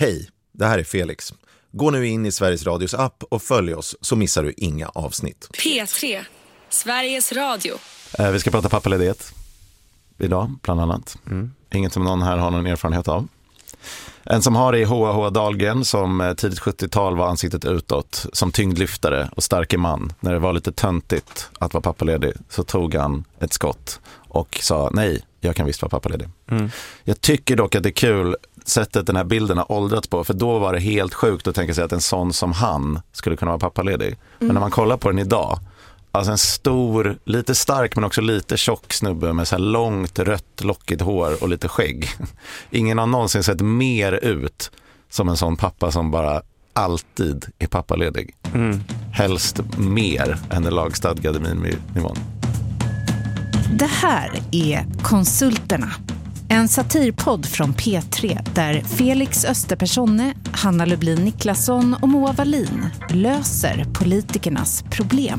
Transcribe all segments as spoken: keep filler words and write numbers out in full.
Hej, det här är Felix. Gå nu in i Sveriges Radios app och följ oss så missar du inga avsnitt. P tre, Sveriges Radio. Eh, vi ska prata pappaledighet idag, bland annat. Mm. Inget som någon här har någon erfarenhet av. En som har det är H A H Dahlgren som tidigt sjuttiotal var ansiktet utåt som tyngdlyftare och starke man. När det var lite töntigt att vara pappaledig så tog han ett skott och sa nej, jag kan visst vara pappaledig. Mm. Jag tycker dock att det är kul sättet den här bilden har åldrats på, för då var det helt sjukt att tänka sig att en sån som han skulle kunna vara pappaledig. Mm. Men när man kollar på den idag, alltså en stor, lite stark men också lite tjock snubbe med så här långt rött lockigt hår och lite skägg. Ingen har någonsin sett mer ut som en sån pappa som bara alltid är pappaledig. Mm. Helst mer än den lagstadgade miniminivån. Det här är Konsulterna. En satirpodd från P tre där Felix Österpersonne, Hanna Lublin Niklasson och Moa Wallin löser politikernas problem.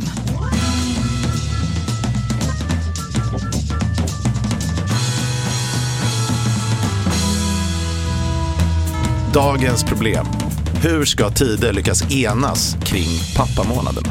Dagens problem. Hur ska Tider lyckas enas kring pappamånaden?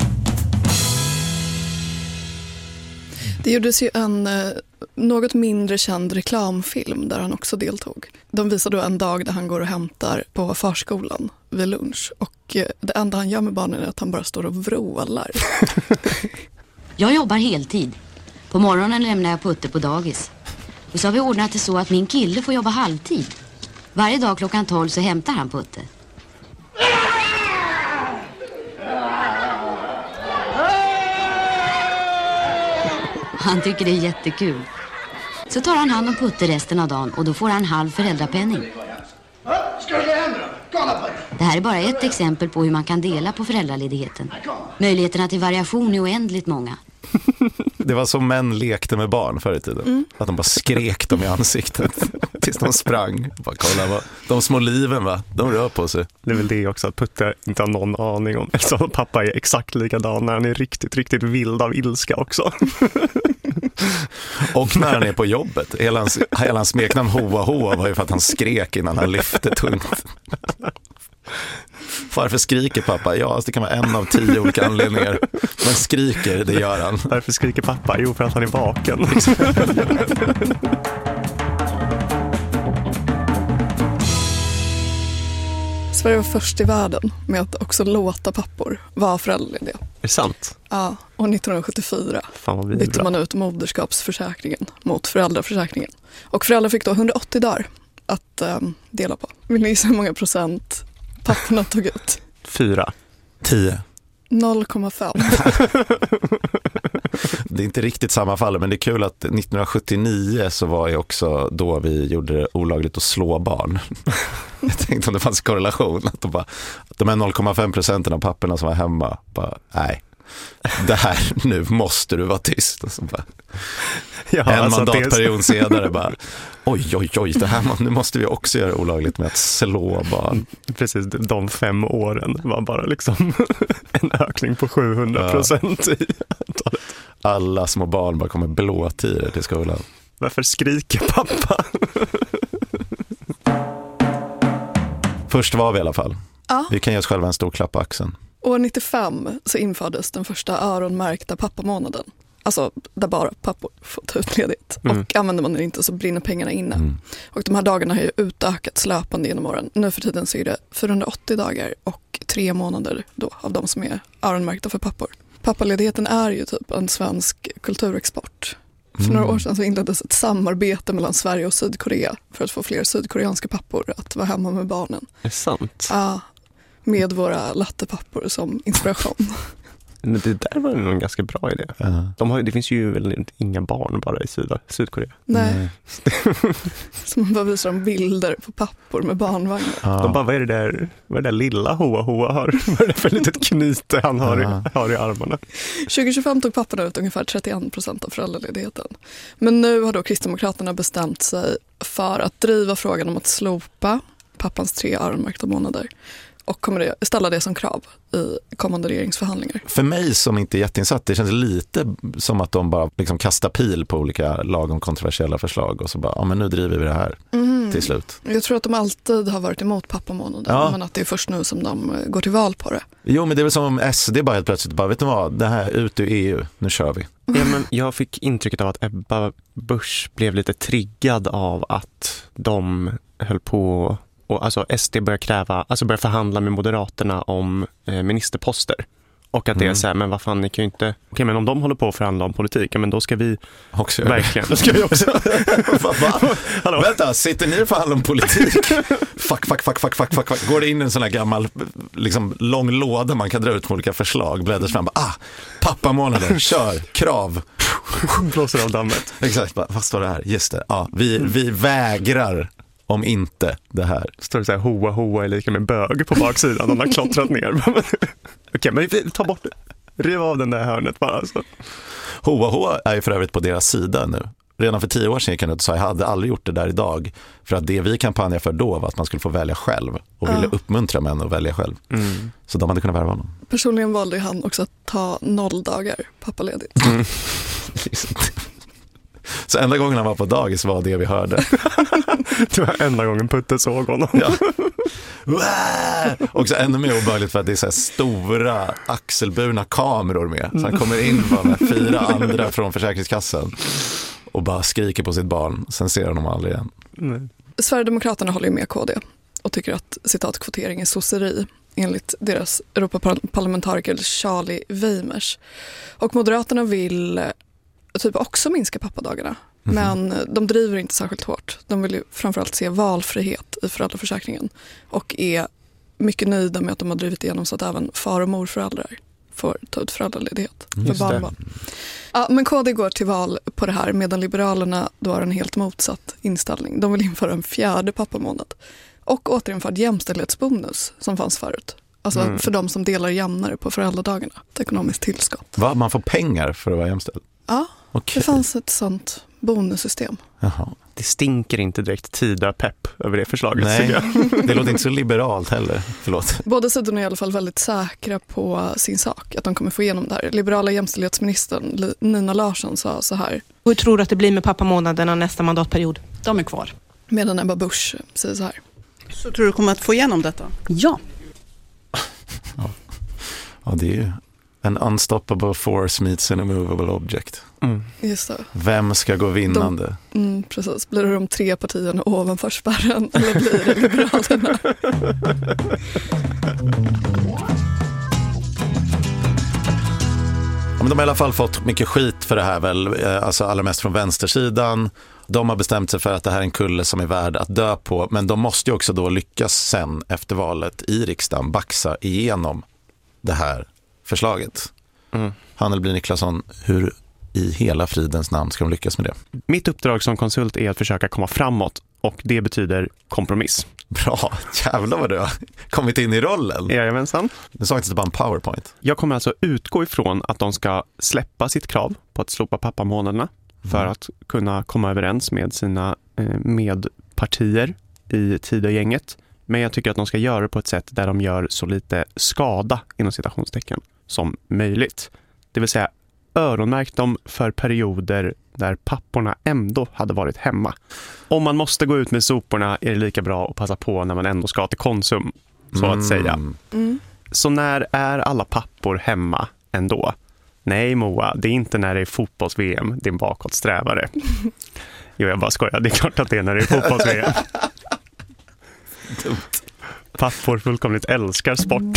Det gjordes ju en eh, något mindre känd reklamfilm där han också deltog. De visar då en dag där han går och hämtar på förskolan vid lunch. Och eh, det enda han gör med barnen är att han bara står och vrålar. Jag jobbar heltid. På morgonen lämnar jag Putte på dagis. Och så har vi ordnat det så att min kille får jobba halvtid. Varje dag klockan tolv så hämtar han Putte. Han tycker det är jättekul. Så tar han hand om Putte resten av dagen och då får han halv föräldrapenning. Ska det hända då? Kolla på det. Det här är bara ett exempel på hur man kan dela på föräldraledigheten. Möjligheterna till variation är oändligt många. Det var så män lekte med barn förr i tiden. Mm. Att de bara skrek dem i ansiktet tills de sprang. Bara kolla vad, de små liven va, de rör på sig. Det är väl det också att Putte inte har någon aning om. Alltså pappa är exakt likadan när han är riktigt, riktigt vild av ilska också. Och när han är på jobbet. Hela hans, hela hans smeknamn Hoa Hoa var ju för att han skrek innan han lyfte tungt. Varför skriker pappa? Ja, alltså det kan vara en av tio olika anledningar. Men skriker, det gör han. Varför skriker pappa? Jo, för att han är vaken. Sverige var först i världen med att också låta pappor vara föräldralediga. Är det sant? Ja, och nittonhundrasjuttiofyra bytte man ut moderskapsförsäkringen mot föräldraförsäkringen. Och föräldrar fick då hundraåttio dagar att um, dela på. Vill ni gissa hur många procent papporna tog ut? Fyra. Tio. noll komma fem. Det är inte riktigt samma fall, men det är kul att nittonhundrasjuttionio så var ju också då vi gjorde det olagligt att slå barn. Jag tänkte om det fanns korrelation. Att de, bara, att de här noll komma fem procenten av papporna som var hemma bara, nej, det här, nu måste du vara tyst. Och så bara, ja, en alltså mandatperiod det... senare bara, oj, oj, oj, det här, nu måste vi också göra olagligt med att slå barn. Precis, de fem åren var bara liksom en ökning på sjuhundra procent i antalet. Alla små barn bara kommer blåtider till skolan. Varför skriker pappa? Först var vi i alla fall. Ja. Vi kan ge oss själva en stor klapp på axeln. År nittiofem så infördes den första öronmärkta pappamånaden. Alltså där bara pappor får ta ut ledigt. Mm. Och använder man det inte så brinner pengarna inne. Mm. Och de här dagarna har ju utökats löpande genom åren. Nu för tiden så är det fyrahundraåttio dagar och tre månader då av de som är öronmärkta för pappor. Pappaledigheten är ju typ en svensk kulturexport. För mm. några år sedan så inleddes ett samarbete mellan Sverige och Sydkorea för att få fler sydkoreanska pappor att vara hemma med barnen. Är det sant? Ja, med våra lattepappor som inspiration. Men det där var nog en ganska bra idé. Uh-huh. De har, det finns ju väl inga barn bara i Syd- Sydkorea. Nej. Mm. Så man bara visar dem bilder på pappor med barnvagnar. Uh-huh. De bara, vad är det där, vad är det där lilla Hoa Hoa har? Vad är det för litet knyte han har, uh-huh. i, har i armarna? tjugo tjugofem tog papporna ut ungefär trettioen procent av föräldraledigheten. Men nu har då Kristdemokraterna bestämt sig för att driva frågan om att slopa pappans tre öronmärkta månader. och kommer det ställa det som krav i kommande regeringsförhandlingar. För mig som inte är jätteinsatt, det känns lite som att de bara liksom kastar pil på olika lagom kontroversiella förslag och så bara, ja men nu driver vi det här mm. till slut. Jag tror att de alltid har varit emot pappamånaden, ja. Men att det är först nu som de går till val på det. Jo, men det är väl som om S D bara helt plötsligt bara, vet du vad, det här ut ur E U, nu kör vi. Ja, men jag fick intrycket av att Ebba Busch blev lite triggad av att de höll på och alltså S D börjar kräva, alltså börjar förhandla med Moderaterna om eh, ministerposter. Och att det är så här, men vad fan, ni kan ju inte... Okej, okay, men om de håller på att förhandla om politik, men då ska vi också verkligen... Då ska vi också... Hallå? Vänta, sitter ni och förhandlar om politik? fuck, fuck, fuck, fuck, fuck, fuck. Går det in en sån här gammal, liksom, lång låda man kan dra ut med olika förslag, bläddras fram, bara, ah, pappamånaden, kör, krav. Blåser av dammet. Exakt, bara, vad står det här? Just det, ja, vi, vi vägrar om inte det här. Står det så här, hoa hoa är lika med bög på baksidan. De har klottrat ner. Okej, men vi tar bort det. Riv av den där hörnet bara. Alltså. Hoa hoa är ju för övrigt på deras sida nu. Redan för tio år sedan kan jag säga, jag hade aldrig gjort det där idag. För att det vi kampanjade för då var att man skulle få välja själv. Och ville ja. uppmuntra män att välja själv. Mm. Så de hade kunnat värva honom. Personligen valde han också att ta noll dagar pappaledigt. Mm. Så enda gången han var på dagis var det vi hörde. Det var enda gången Putte såg honom. Ja. Och så ännu mer obehagligt för att det är så här stora axelburna kameror med. Så han kommer in bara med fyra andra från Försäkringskassan och bara skriker på sitt barn. Sen ser han dem aldrig igen. Nej. Sverigedemokraterna håller ju med K D och tycker att citat kvotering är sosseri enligt deras Europaparlamentariker Charlie Weimers. Och Moderaterna vill typ också minska pappadagarna. Mm-hmm. Men de driver inte särskilt hårt. De vill ju framförallt se valfrihet i föräldraförsäkringen. Och är mycket nöjda med att de har drivit igenom så att även far- och morföräldrar får ta ut föräldraledighet för barnbarn. Ja, men K D går till val på det här medan Liberalerna då har en helt motsatt inställning. De vill införa en fjärde pappamånad. Och återinförd jämställdhetsbonus som fanns förut. Alltså mm. för de som delar jämnare på föräldradagarna. Ett ekonomiskt tillskott. Va? Man får pengar för att vara jämställd? Ja, okay. Det fanns ett sånt bonussystem. Jaha. Det stinker inte direkt tida pepp över det förslaget. Nej, det låter inte så liberalt heller. Förlåt. Båda sidorna är i alla fall väldigt säkra på sin sak. Att de kommer få igenom det här. Liberala jämställdhetsministern Nina Larsson sa så här. Hur tror du att det blir med pappamånaderna nästa mandatperiod? De är kvar. Medan Ebba Busch säger så här. Så tror du kommer att få igenom detta? Ja. Ja, ja det är ju en unstoppable force meets an immovable object. Mm. Just det. Vem ska gå vinnande? De, mm, precis. Blir det de tre partierna ovanför spärren eller blir det Liberalerna? Ja, men de har i alla fall fått mycket skit för det här väl, alltså allra mest från vänstersidan. De har bestämt sig för att det här är en kulle som är värd att dö på, men de måste ju också då lyckas sen efter valet i riksdagen baxa igenom det här förslaget. Mm. Hannelby Niklasson, hur i hela fridens namn ska de lyckas med det? Mitt uppdrag som konsult är att försöka komma framåt och det betyder kompromiss. Bra, jävlar vad du har kommit in i rollen. Jajamensan. Du sa inte bara en PowerPoint. Jag kommer alltså utgå ifrån att de ska släppa sitt krav på att slopa pappamånaderna för mm. att kunna komma överens med sina eh, medpartier i Tidögänget. Men jag tycker att de ska göra det på ett sätt där de gör så lite skada inom citationstecken som möjligt. Det vill säga öronmärkt dem för perioder där papporna ändå hade varit hemma. Om man måste gå ut med soporna är det lika bra att passa på när man ändå ska till Konsum, så mm. att säga. Mm. Så när är alla pappor hemma ändå? Nej Moa, det är inte när det är fotbolls-V M, din bakåtsträvare. Jo, jag bara skojar, det är klart att det är när det är fotbolls-V M. Pappor fullkomligt älskar sport.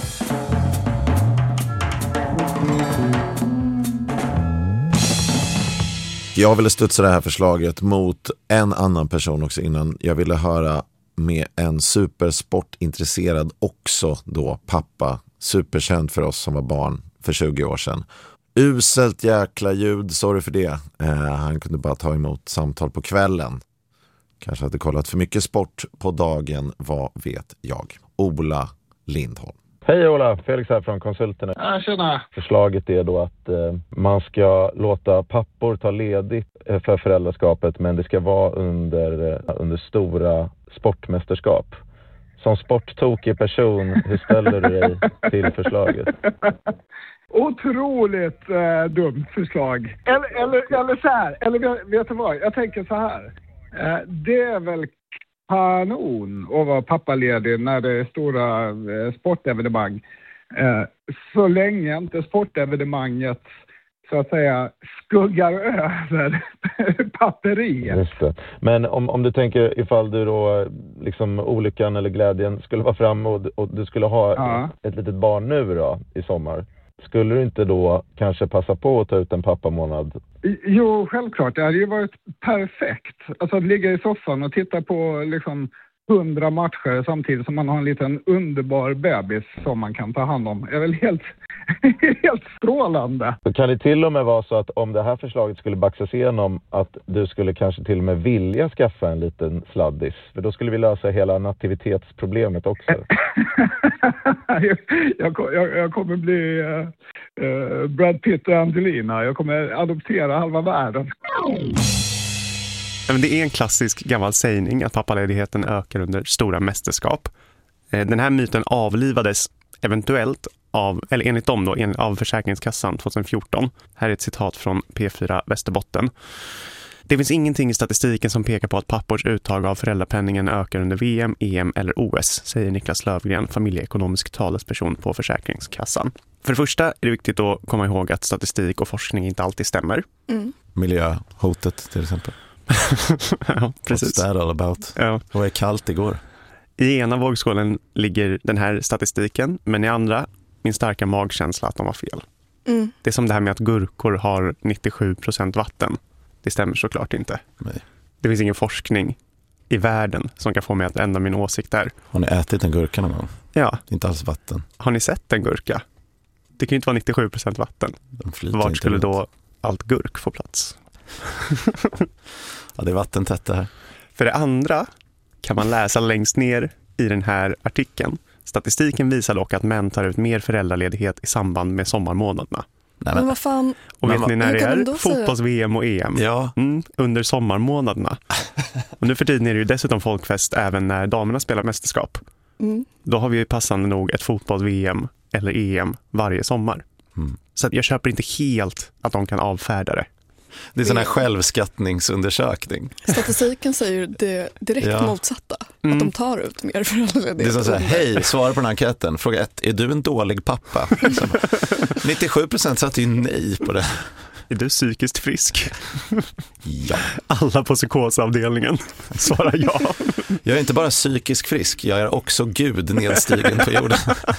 Jag ville studsa det här förslaget mot en annan person också innan. Jag ville höra med en supersportintresserad, också då pappa, superkänd för oss som var barn för tjugo år sedan. Uselt jäkla ljud, sorry för det. Eh, han kunde bara ta emot samtal på kvällen. Kanske hade kollat för mycket sport på dagen, vad vet jag. Ola Lindholm. Hej Ola, Felix här från Konsulterna. Ja, tjena. Förslaget är då att eh, man ska låta pappor ta ledigt eh, för föräldraskapet, men det ska vara under, eh, under stora sportmästerskap. som sporttokig person, hur ställer du dig till förslaget? Otroligt eh, dumt förslag. Eller, eller, eller så här, eller vet du vad, jag tänker så här. Eh, det är väl kanon att vara pappaledig när det är stora eh, sportevenemang. Eh, så länge inte sportevenemanget så att säga skuggar över papperiet. Just det. Men om, om du tänker ifall du då liksom olyckan eller glädjen skulle vara framme och, och du skulle ha ja. ett litet barn nu då i sommar. Skulle du inte då kanske passa på att ta ut en pappamånad? Jo, självklart. Det hade ju varit perfekt. Alltså att ligga i soffan och titta på liksom hundra matcher samtidigt som man har en liten underbar bebis som man kan ta hand om. Det är väl helt, helt strålande. Så kan det till och med vara så att om det här förslaget skulle baxas igenom att du skulle kanske till och med vilja skaffa en liten sladdis? För då skulle vi lösa hela nativitetsproblemet också. jag, jag, jag kommer bli uh, uh, Brad Pitt och Angelina. Jag kommer adoptera halva världen. Men det är en klassisk gammal sägning att pappaledigheten ökar under stora mästerskap. Den här myten avlivades eventuellt av, eller enligt dem då, av Försäkringskassan tjugohundrafjorton. Här är ett citat från P fyra Västerbotten. Det finns ingenting i statistiken som pekar på att pappors uttag av föräldrapenningen ökar under V M, E M eller O S, säger Niklas Lövgren, familjeekonomisk talesperson på Försäkringskassan. För det första är det viktigt att komma ihåg att statistik och forskning inte alltid stämmer. Mm. Miljöhotet till exempel. Ja, precis. What's that all about? Ja. Det var kallt igår. I ena vågskålen ligger den här statistiken, men i andra min starka magkänsla att de var fel. Mm. Det är som det här med att gurkor har nittiosju procent vatten. Det stämmer såklart inte. Nej. Det finns ingen forskning i världen som kan få mig att ändra min åsikt där. Har ni ätit en gurka någon gång? Ja. Inte alls vatten. Har ni sett en gurka? Det kan ju inte vara nittiosju procent vatten. Vart skulle runt. Då allt gurk få plats? Ja, det är vattentätt det här. För det andra kan man läsa längst ner i den här artikeln. Statistiken visar dock att män tar ut mer föräldraledighet i samband med sommarmånaderna. Nej, men, men vad fan? Och vet men, ni när det är? Fotbolls-V M och E M. Ja. Mm, under sommarmånaderna. Och nu för tiden är det ju dessutom folkfest även när damerna spelar mästerskap. Mm. Då har vi ju passande nog ett fotbolls-V M eller E M varje sommar. Mm. Så att jag köper inte helt att de kan avfärda det. Det är sån här självskattningsundersökning. Statistiken säger ju det direkt ja. motsatta. Mm. Att de tar ut mer föräldraledighet. Det är som så här, hej, svara på den här enkäten. Fråga ett, är du en dålig pappa? nittiosju procent satt ju nej på det. Är du psykiskt frisk? Ja. Alla på psykosavdelningen svarar ja. Jag är inte bara psykisk frisk, jag är också Gud nedstigen på jorden.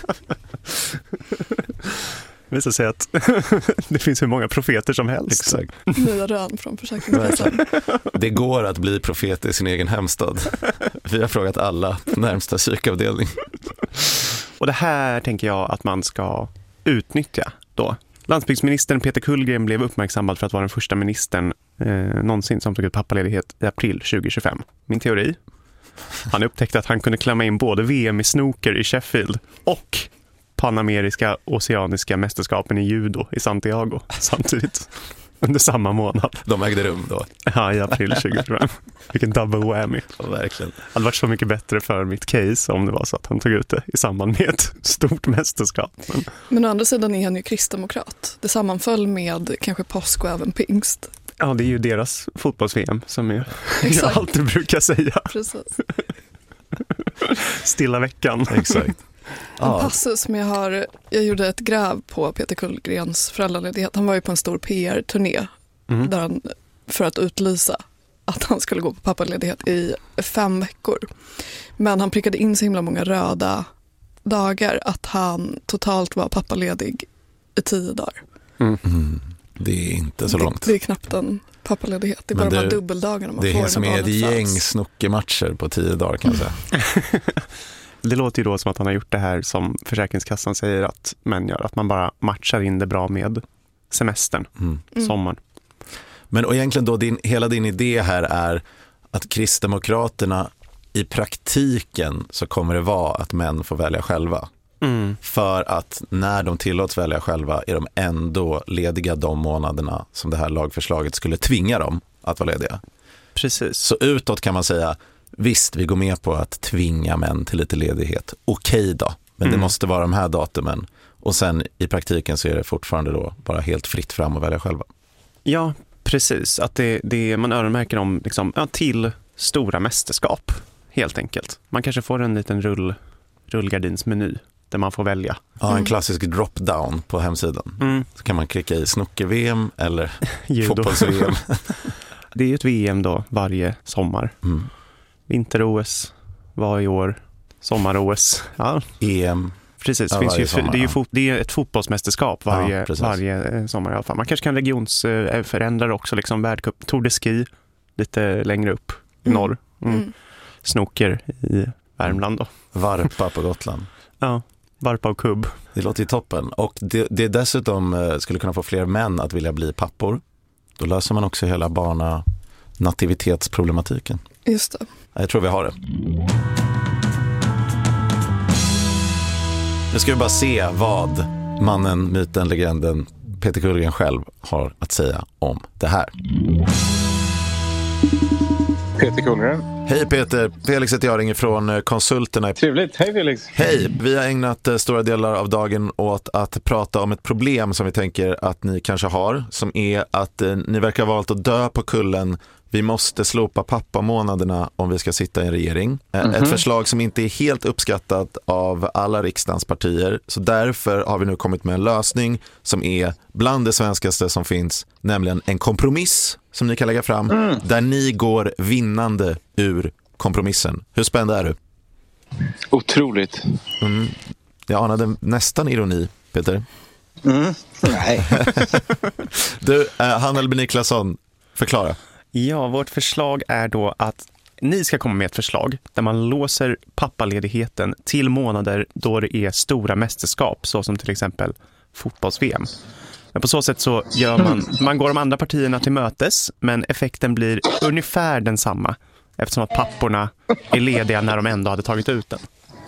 Det visar sig att det finns hur många profeter som helst. Exakt. Nya rön från Försäkringskassan. Det går att bli profet i sin egen hemstad. Vi har frågat alla på närmsta psykavdelning. Och det här tänker jag att man ska utnyttja då. Landsbygdsministern Peter Kullgren blev uppmärksammad för att vara den första ministern eh, någonsin som tog ut pappaledighet i april tjugohundratjugofem. Min teori? Han upptäckte att han kunde klämma in både V M i snooker i Sheffield och panameriska oceaniska mästerskapen i judo i Santiago samtidigt under samma månad. De ägde rum då? Ja, i april tjugohundratjugofem. Vilken double whammy. Ja, verkligen. Det hade varit så mycket bättre för mitt case om det var så att han tog ut det i samband med ett stort mästerskap. Men, Men å andra sidan är han ju kristdemokrat. Det sammanföll med kanske påsk och även pingst. Ja, det är ju deras fotbolls-V M som jag, jag alltid brukar säga. Precis. Stilla veckan. Exakt. En passus som jag har, jag gjorde ett gräv på Peter Kullgrens föräldraledighet. Han var ju på en stor P R-turné mm. där han, för att utlysa att han skulle gå på pappaledighet i fem veckor. Men han prickade in så himla många röda dagar att han totalt var pappaledig i tio dagar. Mm. Mm. Det är inte så långt. Det, det är knappt en pappaledighet. Det är bara det, de här dubbeldagarna man det får. Det är som är ett gäng snockermatcher på tio dagar kan jag säga. Det låter ju då som att han har gjort det här som Försäkringskassan säger att män gör. Att man bara matchar in det bra med semestern, mm. sommaren. Men och egentligen då, din, hela din idé här är att Kristdemokraterna i praktiken så kommer det vara att män får välja själva. Mm. För att när de tillåts välja själva är de ändå lediga de månaderna som det här lagförslaget skulle tvinga dem att vara lediga. Precis. Så utåt kan man säga, visst, vi går med på att tvinga män till lite ledighet. Okej då, men mm. det måste vara de här datumen. Och sen i praktiken så är det fortfarande då bara helt fritt fram och välja själva. Ja, precis. Att det, det man öronmärker om liksom, ja, till stora mästerskap, helt enkelt. Man kanske får en liten rull, rullgardinsmeny där man får välja. Ja, en mm. klassisk drop-down på hemsidan. Mm. Så kan man klicka i snooker-V M eller fotbolls-V M. Det är ju ett V M då varje sommar. Mm. Vinter-O S var i år. Sommar-O S. Ja. E M. Precis, ja, finns ju, sommar, det, är ju ja. fot, det är ett fotbollsmästerskap varje, ja, varje sommar i alla fall. Man kanske kan regionsförändra eh, också, liksom världcup, Tour de Ski lite längre upp i mm. norr. Mm. Mm. Snooker i Värmland då. Varpa på Gotland. Ja, varpa och kubb. Det låter ju toppen. Och det, det dessutom skulle kunna få fler män att vilja bli pappor. Då löser man också hela barna-nativitetsproblematiken. Just det. Jag tror vi har det. Nu ska vi bara se vad mannen, myten, legenden Peter Kullgren själv har att säga om det här. Peter Kullgren. Hej Peter, Felix heter jag, ringer från Konsulterna. Trevligt, hej Felix. Hej, vi har ägnat stora delar av dagen åt att prata om ett problem som vi tänker att ni kanske har. Som är att eh, ni verkar ha valt att dö på kullen. Vi måste slopa pappamånaderna om vi ska sitta i en regering. Mm-hmm. Ett förslag som inte är helt uppskattat av alla riksdagens partier. Så därför har vi nu kommit med en lösning som är bland det svenskaste som finns. Nämligen en kompromiss som ni kan lägga fram. Mm. Där ni går vinnande ur kompromissen. Hur spänd är du? Otroligt. Mm. Jag anade nästan ironi, Peter. Mm. Nej. Du, eh, Hanna B. Niklasson, förklara. Ja, vårt förslag är då att ni ska komma med ett förslag där man låser pappaledigheten till månader då det är stora mästerskap, så som till exempel fotbolls-V M. Men på så sätt så gör man, man går de andra partierna till mötes, men effekten blir ungefär densamma eftersom att papporna är lediga när de ändå hade tagit ut den.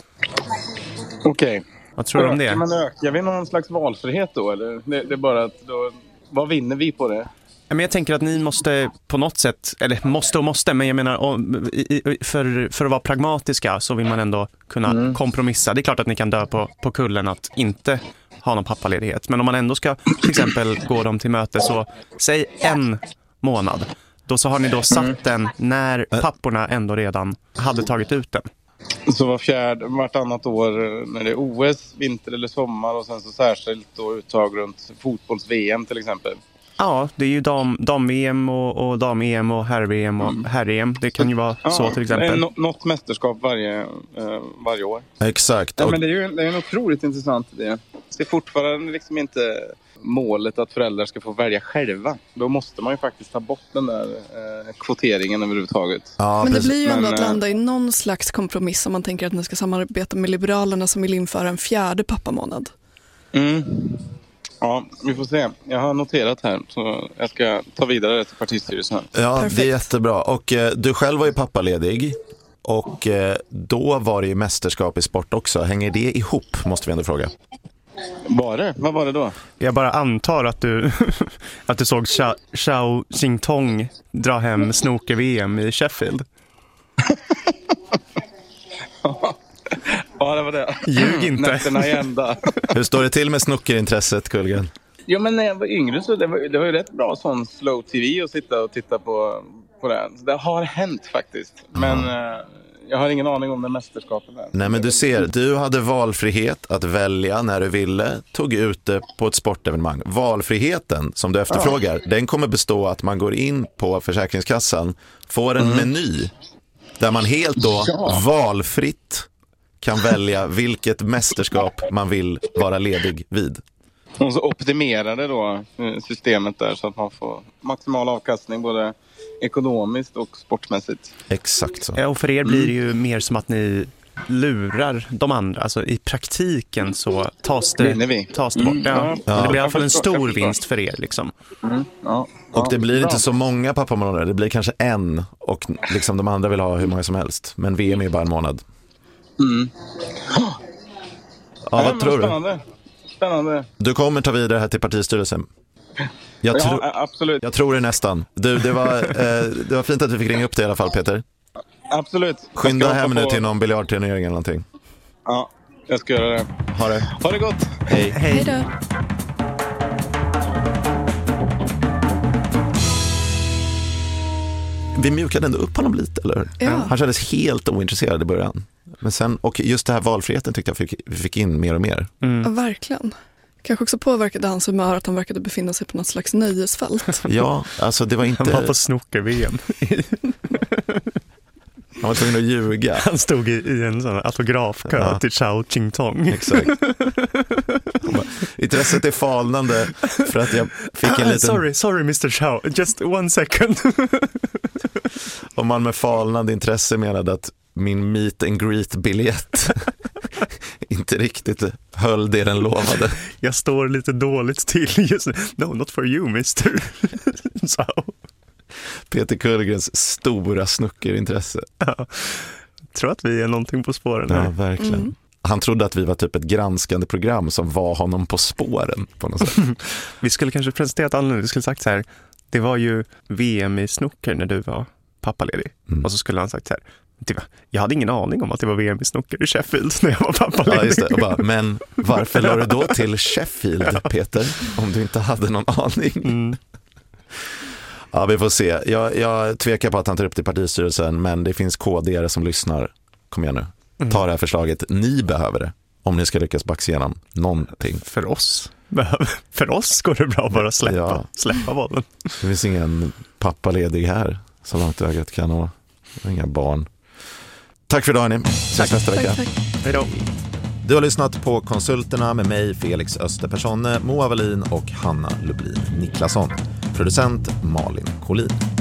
Okej. Okay. Vad tror du om det? Men ökar vi någon slags valfrihet då? Eller det, det är bara att då, vad vinner vi på det? Men jag tänker att ni måste på något sätt, eller måste och måste, men jag menar om, i, för, för att vara pragmatiska så vill man ändå kunna mm. kompromissa. Det är klart att ni kan dö på, på kullen att inte ha någon pappaledighet. Men om man ändå ska till exempel gå dem till möte så säg en månad. Då så har ni då satt mm. den när papporna ändå redan hade tagit ut den. Så var fjärde, vartannat år när det är O S, vinter eller sommar och sen så särskilt då uttag runt fotbolls-V M till exempel. Ja, det är ju dam, dam-V M och, och dam-E M och herr-V M och mm. herr-E M. Det kan ju vara ja, så till exempel. Nå- något mästerskap varje, eh, varje år. Exakt. Ja, men det är ju det är en otroligt intressant idé. Det är fortfarande liksom inte målet att föräldrar ska få välja själva. Då måste man ju faktiskt ta bort den där eh, kvoteringen överhuvudtaget. Ja, men det blir ju ändå men, att landa i någon slags kompromiss om man tänker att ni ska samarbeta med Liberalerna som vill införa en fjärde pappamånad. Mm. Ja, vi får se. Jag har noterat här så jag ska ta vidare till partistyrelsen. Ja, perfekt. Det är jättebra. Och eh, du själv var ju pappaledig och eh, då var det ju mästerskap i sport också. Hänger det ihop, måste vi ändå fråga. Var det? Vad var det då? Jag bara antar att du att du såg Xiao Jingtong dra hem snooker-V M i Sheffield. Ja, det var det. Ljug inte. Nätterna ända. Hur står det till med snookerintresset, Kullgren? Jo, men när jag var yngre så det var, det var ju rätt bra sån slow tv att sitta och titta på, på det. Så det har hänt faktiskt. Men mm. eh, jag har ingen aning om det mästerskapet är. Nej, men du ser, du hade valfrihet att välja när du ville, tog ut det på ett sportevenemang. Valfriheten som du efterfrågar, ja. Den kommer bestå att man går in på Försäkringskassan, får en mm. meny där man helt då ja. valfritt kan välja vilket mästerskap man vill vara ledig vid. Och så optimerade då systemet där så att man får maximal avkastning både ekonomiskt och sportmässigt. Exakt så. Ja, och för er blir det ju mm. mer som att ni lurar de andra. Alltså i praktiken så tas det, tas det bort. Mm. Ja. Ja. Det blir i alla fall en stor vinst för er liksom. Mm. Ja. Och det blir inte så många pappamånader. Det blir kanske en och liksom de andra vill ha hur många som helst. Men V M är bara en månad. Mm. Ja, vad ja, tror spännande. du? Spännande. Du kommer ta vidare här till partistyrelsen. Jag, ja, tro- absolut. jag tror det nästan. Du, det, var, eh, det var fint att vi fick ringa upp dig i alla fall, Peter. Absolut. Skynda hem nu på... till någon biljardturnering eller någonting. Ja, jag ska göra det. Ha det. Ha det gott. Hej. Hej då. Vi mjukade ändå upp honom lite, eller? Ja. Han kändes helt ointresserad i början. Men sen, och just det här valfriheten tyckte jag fick, vi fick in mer och mer. Mm. Ja, verkligen. Kanske också påverkade hans humör att han verkade befinna sig på något slags nöjesfält. Ja, alltså det var inte... Han var på snooker-V M. Han var tvungen att ljuga. Han stod i, i en sån autografkö ja. till Chao Ching Tong. Exakt. Intresset är falnande för att jag fick en liten... Sorry, sorry mister Chao, just one second. Om man med falnande intresse menade att min meet and greet-biljett inte riktigt höll det den lovade. Jag står lite dåligt till just nu. No, not for you, mister Chao. Peter Kullgrens stora snuckerintresse. Ja. Jag tror att vi är någonting på spåren här. Ja, verkligen. Mm. Han trodde att vi var typ ett granskande program som var honom på spåren på något sätt. Vi skulle kanske presentera ett annorlunda. Vi skulle sagt så här, det var ju V M i snooker när du var pappaledig. Mm. Och så skulle han sagt så här, jag hade ingen aning om att det var V M i snooker i Sheffield när jag var pappaledig. Ja, just det. Och bara, men varför la du då till Sheffield, Peter, om du inte hade någon aning? Mm. Ja, vi får se. Jag, jag tvekar på att han tar upp till partistyrelsen, men det finns K D-are som lyssnar. Kom igen nu. Mm. Ta det här förslaget. Ni behöver det om ni ska lyckas baxa igenom någonting. För oss. För oss går det bra bara släppa, ja. släppa bollen. Det finns ingen pappaledig här så långt ögat kan nå. Inga barn. Tack för idag, ni. Ses nästa vecka. Tack, tack. Hej då. Du har lyssnat på Konsulterna med mig, Felix Österpersonne, Moa Wallin och Hanna Lublin Niklasson. Producent Malin Collin.